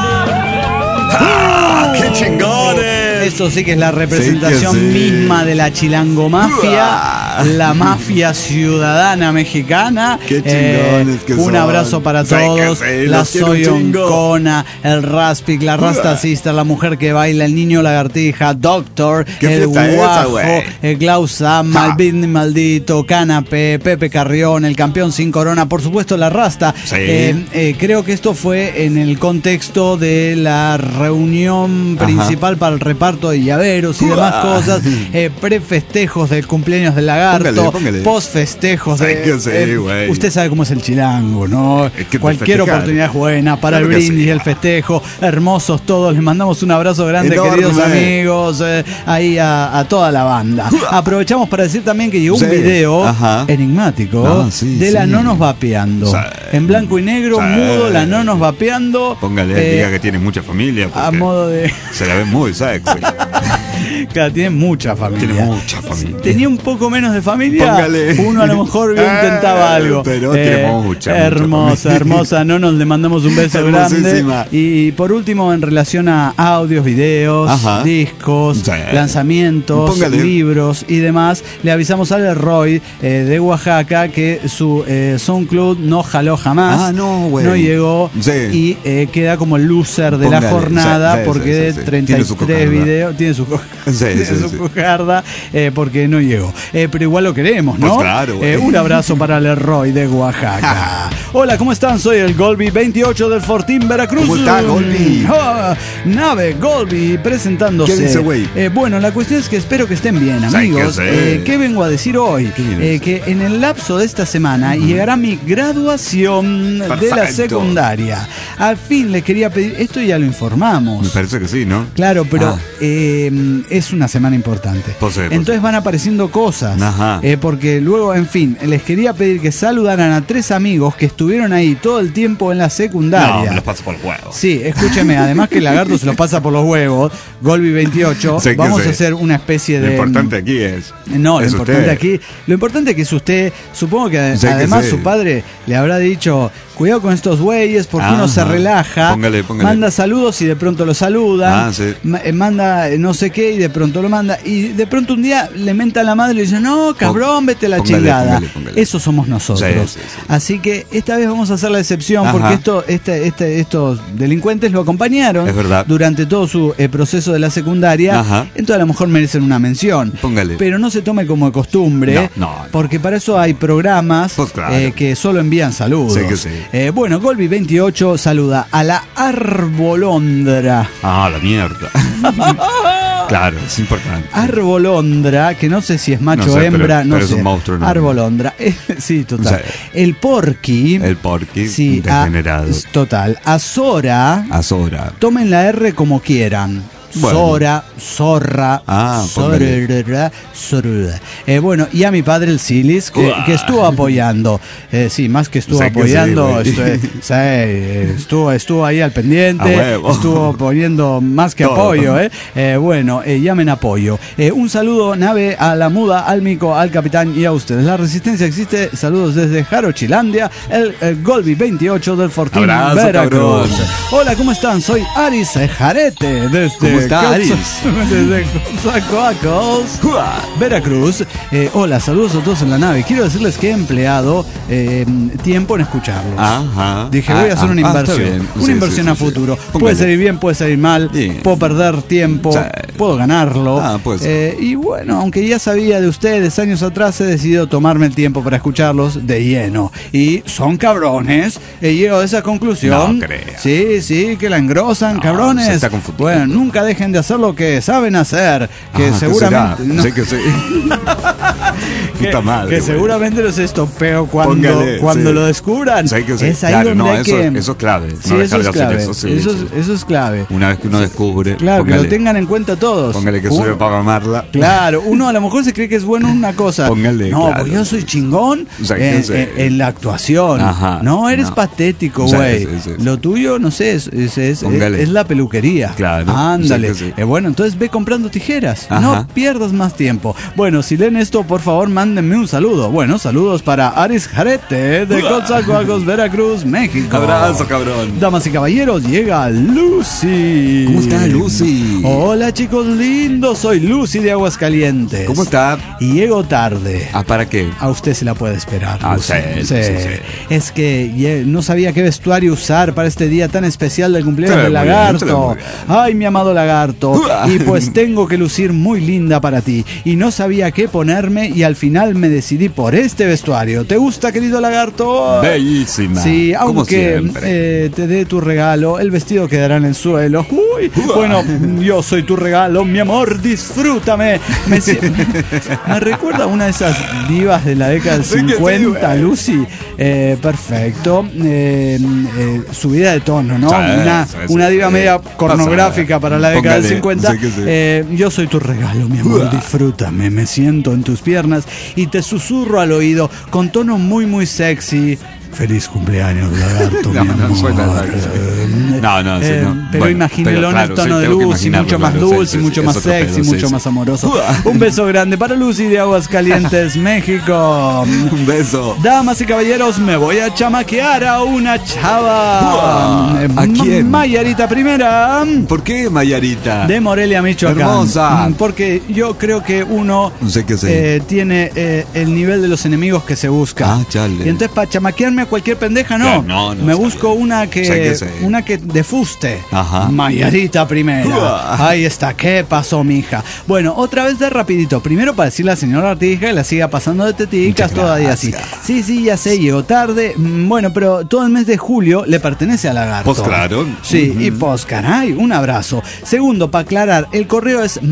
¡Qué chingones! Eso sí que es la representación misma de la chilangomafia, la mafia ciudadana mexicana. Qué chingones que un son. abrazo para todos. La Soy Oncona, el Raspic, la Rasta Sister, la mujer que baila, el niño lagartija, Doctor, el Guajo, el Klausama, el Bidney Maldito, Canapé, Pepe Carrión, el campeón sin corona, por supuesto la Rasta. Creo que esto fue en el contexto de la reunión principal para el reparto de llaveros y demás cosas, prefestejos del cumpleaños del lagarto, postfestejos de usted sabe cómo es el chilango, ¿no? Cualquier oportunidad es buena para el brindis y el festejo. Hermosos todos, les mandamos un abrazo grande, queridos amigos, ahí a toda la banda. Aprovechamos para decir también que llegó un video enigmático de la Nonos Vapeando, en blanco y negro, mudo, la Nonos Vapeando. Póngale, diga que tiene mucha familia, a modo de se la ve muy sexy. Claro, tiene mucha familia. Tiene mucha familia. Tenía un poco menos de familia. Póngale. Uno a lo mejor intentaba algo. Pero tiene mucha. Hermosa. No nos le mandamos un beso grande. Y por último, en relación a audios, videos, discos, lanzamientos, libros y demás, le avisamos al Roy de Oaxaca que su SoundCloud no jaló jamás. No llegó. Y queda como el loser de la jornada porque de 33 videos tiene su cojarda porque no llegó. Pero igual lo queremos, ¿no? Pues claro, un abrazo para el Roy de Oaxaca. Hola, ¿cómo están? Soy el Golby 28 del Fortín, Veracruz. ¿Cómo está, Golby? Nave Golby presentándose. ¿Qué dice, güey? Bueno, la cuestión es que espero que estén bien, amigos. ¿Qué vengo a decir hoy? Que en el lapso de esta semana llegará mi graduación de la secundaria. Al fin les quería pedir, esto ya lo informamos. Me parece que sí, ¿no? Claro, pero es una semana importante. Entonces van apareciendo cosas. Porque luego, en fin, les quería pedir que saludaran a 3 amigos que estuvieron ahí todo el tiempo en la secundaria. No, me los paso por los huevos. Sí, escúcheme, además que el lagarto se los pasa por los huevos, Golby 28, vamos a hacer una especie de... Lo importante aquí es... No, lo importante aquí... Lo importante es que es usted, supongo que además su padre le habrá dicho... Cuidado con estos güeyes porque uno se relaja, póngale. manda saludos y de pronto lo saluda, manda no sé qué y de pronto lo manda y de pronto un día le menta a la madre y le dice no, cabrón, vete a la chingada. Póngale. Eso somos nosotros. Así que esta vez vamos a hacer la excepción porque estos delincuentes lo acompañaron durante todo su proceso de la secundaria, entonces a lo mejor merecen una mención. Pero no se tome como de costumbre, porque para eso hay programas que solo envían saludos. Bueno, Golby 28 saluda a la Arbolondra. La mierda. Claro, es importante. Arbolondra, que no sé si es macho o hembra, no sé. Es un monstruo, ¿no? Arbolondra. Sí, total. El Porky. Sí, degenerado. Total. Azora. Tomen la R como quieran. Bueno. Sora, Zorra, póngale. Sorra. Bueno, y a mi padre el Silis, que estuvo apoyando. Sí, más que estuvo Sé que apoyando, sí, güey. estuvo ahí al pendiente, A huevo. estuvo poniendo más que Todo. apoyo. Bueno, llamen apoyo. Un saludo, nave, a la muda, al mico, al capitán y a ustedes. La resistencia existe. Saludos desde Jarochilandia, el Golby 28 del Fortín, Abrazo, Veracruz. cabrón. Hola, ¿cómo están? Soy Aris Jarete desde ¿Cómo está, Aris? desde Coatzacoalcos, Veracruz. Hola, saludos a todos en la nave. Quiero decirles que he empleado tiempo en escucharlos. Ajá. Dije, voy a hacer una está inversión. bien. Una Sí, inversión sí, a sí, futuro. sí. Puede salir bien, puede salir mal. Sí. Puedo perder tiempo. Sí. Puedo ganarlo. Pues. Y bueno, aunque ya sabía de ustedes años atrás, he decidido tomarme el tiempo para escucharlos de lleno. Y son cabrones. He llegado a esa conclusión. No crea. Sí, que la engrosan, cabrones. se está confundiendo. Bueno, nunca dejen de hacer lo que saben hacer. Que ¿qué seguramente. será? Sí que sí. Puta madre, que güey. seguramente los estopeo cuando Póngale, lo descubran. Sí que sí. Es ahí Claro, donde no, hay eso, que. eso es clave. Sí, No eso dejar es de hacer clave. eso, sí. Eso es clave. Una vez que uno descubre. Claro, que póngale, lo tengan en cuenta todos. Póngale que sube para mamarla. Claro, uno a lo mejor se cree que es bueno en una cosa. Póngale, no, claro. porque yo soy chingón O sea, que sí. en la actuación. Ajá, no, eres no. patético, O sea, güey. sí. Lo tuyo, no sé, es Póngale. la peluquería. Claro, Ándale. sí que sí. Bueno, entonces ve comprando tijeras. Ajá. No pierdas más tiempo. Bueno, si leen esto, por favor, mándenme un saludo. Bueno, saludos para Aris Jarete de Coatzacoalcos, Veracruz, México. Abrazo, cabrón. Damas y caballeros, llega Lucy. ¿Cómo está, Lucy? Hola, chicos lindos. Soy Lucy de Aguascalientes. ¿Cómo está? Y llego tarde. ¿Para qué? A usted se la puede esperar. Lucy. Sí. Es que no sabía qué vestuario usar para este día tan especial del cumpleaños Se ve del muy bien, se ve lagarto. muy bien. Ay, mi amado lagarto. Y pues tengo que lucir muy linda para ti. Y no sabía qué ponerme y al final me decidí por este vestuario. ¿Te gusta, querido lagarto? Bellísima. Sí, Como aunque siempre. te dé tu regalo, el vestido quedará en el suelo. Uy, bueno, yo soy tu regalo, mi amor, disfrútame. Me recuerda a una de esas divas de la década del Sí que sí, 50, güey. Lucy. Perfecto. Subida de tono, ¿no? Sí, una sí, diva sí. media pornográfica para la década del Póngale, 50. sí que sí. Yo soy tu regalo, mi amor, disfrútame. Me siento en tus piernas y te susurro al oído con tono muy, muy sexy. Feliz cumpleaños, lagarto, mi amor. No, sí, no. Pero Bueno, imagínelo en claro, el tono sí, de tengo que Lucy, imaginarlo, mucho más claro, dulce, sí, mucho es más otro sexy, pedo, sí, mucho sí. más amoroso. Un beso grande para Lucy de Aguascalientes, México. Un beso. Damas y caballeros, me voy a chamaquear a una chava. ¿A quién? Mayarita primera. ¿Por qué Mayarita? De Morelia, Michoacán. Hermosa. Porque yo creo que uno No sé qué sé. tiene el nivel de los enemigos que se busca. chale. Y entonces para chamaquearme a cualquier pendeja, no. Ya, no, Me está busco una Sé que sé. de fuste. Ajá. Mayarita primera. Ahí está. ¿Qué pasó, mija? Bueno, otra vez de rapidito. Primero para decirle a la señora Artija que la siga pasando de teticas, Muchas todavía así. gracias. Sí, ya sé, llegó tarde. Bueno, pero todo el mes de julio le pertenece a Lagarto. Pues claro. Sí, y pues caray, un abrazo. Segundo, para aclarar, el correo es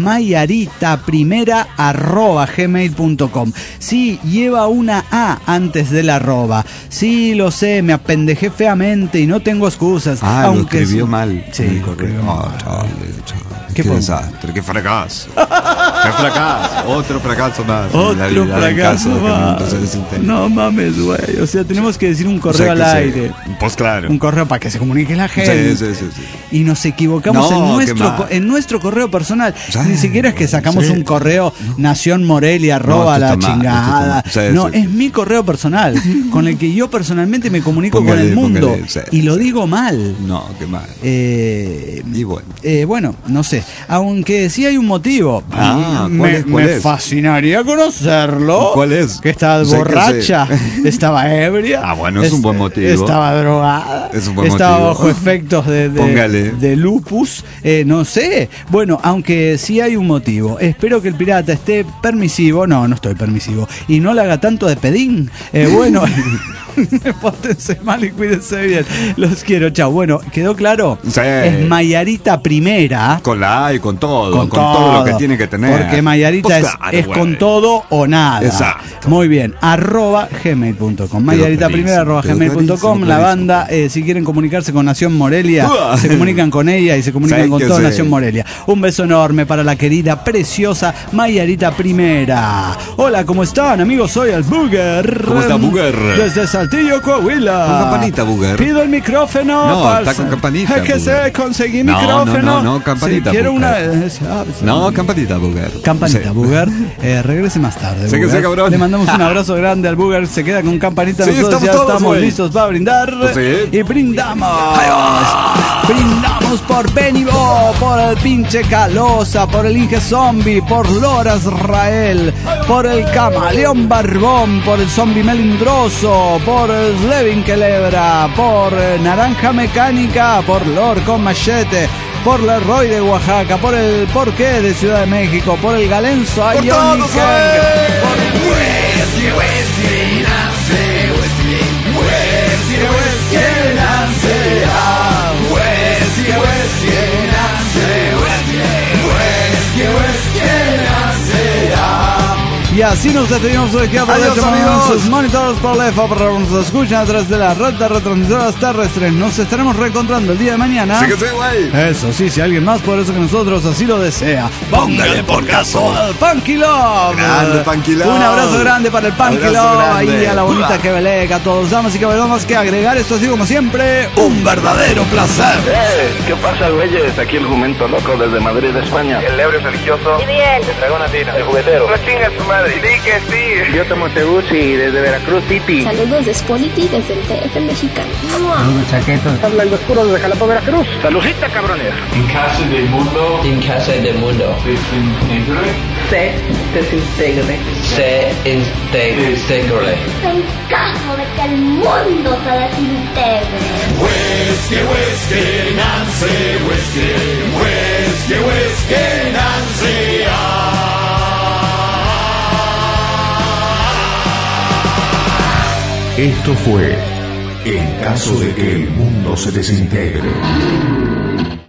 mayaritaprimera@gmail.com. Sí, lleva una A antes del arroba. Sí, lo sé, me apendejé feamente y no tengo excusas. Lo aunque escribió mal. Sí, el lo correo. escribió mal. Qué podemos? desastre, qué fracaso. Qué fracaso. Otro fracaso más. en la Otro vida, en fracaso caso de que más. no se desintegre. No mames, güey. O sea, tenemos que decir un correo O sea, al que aire. Pues claro. Un correo para que se comunique la gente. Sí. Y nos equivocamos No, en qué nuestro mal. en nuestro correo personal. Sí, Ni siquiera es que sacamos sí. un correo Nación Morelia No, la esto está mal, chingada. esto está mal. Sí, No, sí. es mi correo personal con el que yo personalmente me comunico Póngale, con el mundo. póngale, sí, y lo digo mal. No, qué mal. Y bueno. Bueno, no sé. Aunque sí hay un motivo. ¿cuál me es? ¿Cuál me es? fascinaría conocerlo. ¿Cuál es? Que estaba Sé que borracha, sé. estaba ebria. Bueno, es un buen motivo. Estaba drogada. Es un buen estaba motivo. bajo efectos Póngale. de lupus. No sé. Bueno, aunque sí hay un motivo. Espero que el pirata esté permisivo. No estoy permisivo. Y no le haga tanto de pedín. Bueno. Pórtense mal y cuídense bien. Los quiero, chao. Bueno, ¿quedó claro? Sí. Es Mayarita Primera. Con la A y con todo. Con todo lo que tiene que tener. Porque Mayarita Pues es claro, con todo o nada. Exacto. Muy bien. @gmail.com. Mayarita Primera @gmail.com. La banda, si quieren comunicarse con Nación Morelia, se comunican con ella y se comunican con toda Nación Morelia. Un beso enorme para la querida, preciosa Mayarita Primera. Hola, ¿cómo están, amigos? Soy el Booger. ¿Cómo está, Booger? Desde Saltillo, Coahuila. Con campanita, Booger. Pido el micrófono. No, está con campanita. Es que Booger. conseguí micrófono. No, campanita. Si quiero Booger. una. No, campanita, Booger. Campanita, Sí. Booger. Regrese más tarde. Sí, que Booger. sí, cabrón. Le mandamos un abrazo grande al Booger. Se queda con campanita. Sí, Nosotros ya estamos todos, estamos güey. listos para brindar. Sí. Y brindamos. Brindamos por Benny Bo, por el pinche Calosa, por el Inge Zombie, por Lora Israel, por el Camaleón Barbón, por el Zombie Melindroso, por Slevin Quelebra, por Naranja Mecánica, por Lord con Machete, por la Roy de Oaxaca, por el Porqué de Ciudad de México, por el Galenzo Ionic, y así nos despedimos de aquí. Aprovechen sus monitores por lefa para que nos escuchen a través de las redes retransmisoras terrestres. Nos estaremos reencontrando el día de mañana. Sí que sí, güey. Eso sí, si alguien más poderoso que nosotros así lo desea, póngale por caso al Punky Love. Grande Punky Love. Un abrazo grande para el Punky Abrazo Love. grande. Ahí a la bonita que belega a todos. Damas y caballeros, más que agregar. Esto ha sido como siempre un verdadero placer. ¿Qué pasa, güeyes? Aquí el jumento loco desde Madrid, España. El ebrio religioso. Y bien. El dragón latino. El juguetero. La chinga su madre. Di que sí. Yo tomo Teguchi desde Veracruz City. Saludos de Spolity desde el DF mexicano. Chaquetos. Habla el oscuro desde Jalapa, Veracruz. Saludcita, cabrones. En casa del mundo. En casa del mundo. Se desintegre. Se integre. En caso de que el mundo se desintegre. Whiskey, Nancy, whiskey, Nancy. Esto fue En caso de que el mundo se desintegre.